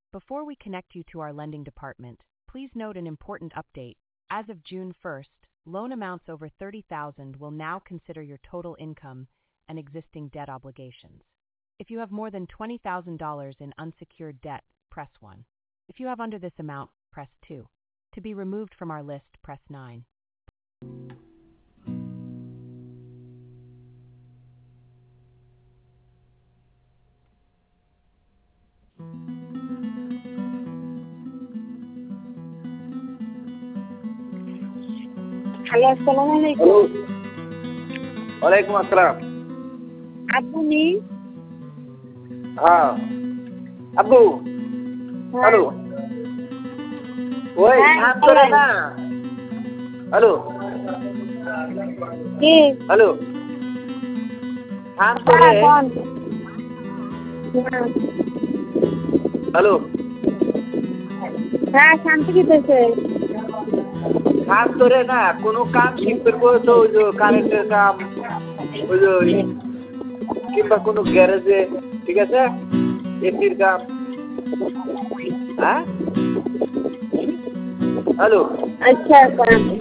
Before we connect you to our lending department, please note an important update. As of June 1st, loan amounts over $30,000 will now consider your total income and existing debt obligations. If you have more than $20,000 in unsecured debt, press 1. If you have under this amount, press 2. To be removed from our list, press 9. Hello, আসসালামু আলাইকুম। ওয়ালাইকুম আসসালাম। আপনি? হ্যাঁ আব্বু। Hello ওই কাম করে না। হ্যালো কি? হ্যালো কাম করে। হ্যালো হ্যাঁ, শান্তি দিতেছে। কাম করে না, কোনো কাম শিখতে তো ওই যে কারেন্টের কাম, ওই যে কিংবা কোনো গ্যারেজে, ঠিক আছে, এসির কাম। হ্যাঁ হ্যালো আচ্ছা।